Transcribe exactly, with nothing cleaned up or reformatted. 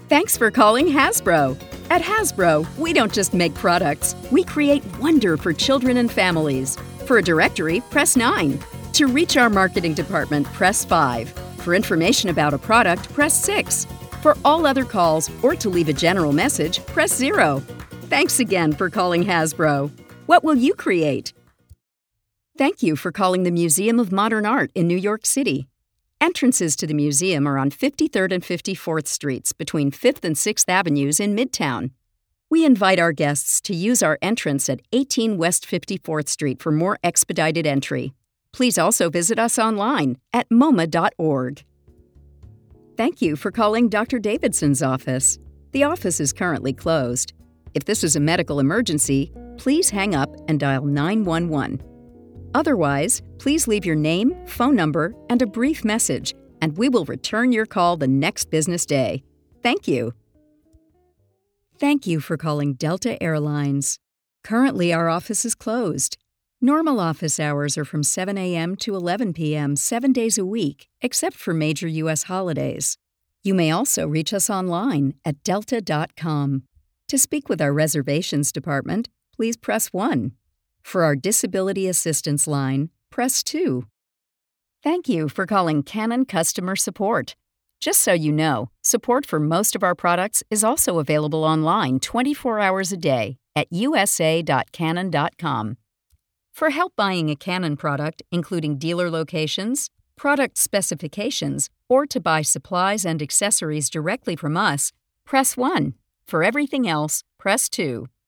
Thanks for calling Hasbro. At Hasbro, we don't just make products, we create wonder for children and families. For a directory, press nine. To reach our marketing department, press five. For information about a product, press six. For all other calls or to leave a general message, press zero. Thanks again for calling Hasbro. What will you create? Thank you for calling the Museum of Modern Art in New York City. Entrances to the museum are on fifty-third and fifty-fourth Streets between fifth and sixth Avenues in Midtown. We invite our guests to use our entrance at eighteen West fifty-fourth Street for more expedited entry. Please also visit us online at moma dot org. Thank you for calling Doctor Davidson's office. The office is currently closed. If this is a medical emergency, please hang up and dial nine one one. Otherwise, please leave your name, phone number, and a brief message, and we will return your call the next business day. Thank you. Thank you for calling Delta Airlines. Currently, our office is closed. Normal office hours are from seven a.m. to eleven p.m. seven days a week, except for major U S holidays. You may also reach us online at delta dot com. To speak with our reservations department, please press one. For our disability assistance line, press two. Thank you for calling Canon Customer Support. Just so you know, support for most of our products is also available online twenty-four hours a day at u s a dot canon dot com. For help buying a Canon product, including dealer locations, product specifications, or to buy supplies and accessories directly from us, press one. For everything else, press two.